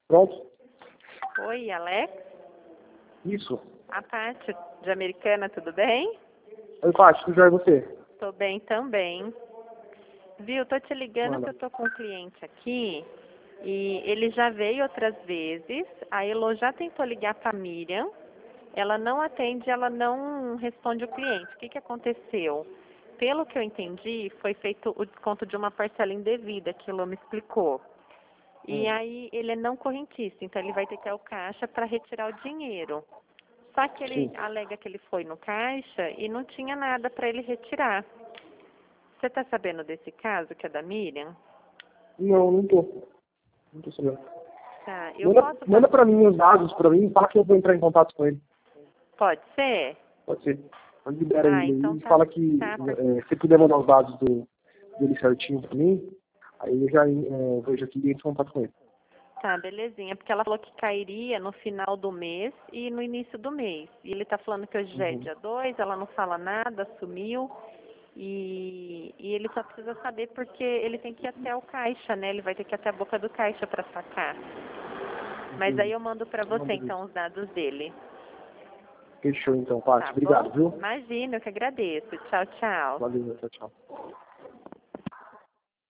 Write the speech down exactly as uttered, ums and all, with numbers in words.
Pronto? Oi, Alex? Isso. A Paty de Americana, tudo bem? Oi, Paty, tudo jóia, e você? Tô bem também. Viu, tô te ligando Manda. que eu tô com um cliente aqui e ele já veio outras vezes. A Elo já tentou ligar pra Miriam. Ela não atende, ela não responde o cliente. O que que aconteceu? Pelo que eu entendi, foi feito o desconto de uma parcela indevida, que a Elo me explicou. E Hum. aí ele é não correntista, então ele vai ter que ir ao caixa para retirar o dinheiro. Só que ele Sim. alega que ele foi no caixa e não tinha nada para ele retirar. Você está sabendo desse caso, que é da Miriam? Não, não tô. Não tô sabendo. Tá, eu Manda, posso manda fazer... pra mim os dados pra mim e fala que eu vou entrar em contato com ele. Pode ser? Pode ser. Mas libera Ah, ele então aí e tá, fala que tá, por- é, se puder mandar os dados do, dele certinho pra mim, aí eu já é, vejo aqui e entro em contato com ele. tá, belezinha. Porque ela falou que cairia no final do mês e no início do mês. E ele tá falando que hoje já é Uhum. dia dois, ela não fala nada, sumiu. E, e ele só precisa saber porque ele tem que ir até o caixa, né? Ele vai ter que ir até a boca do caixa para sacar. Mas aí Entendi. eu mando para Não, você, beleza. então, os dados dele. Fechou então, Paty. Tá Obrigado, bom? viu? Imagina, eu que agradeço. Tchau, tchau. Valeu, tchau, tchau.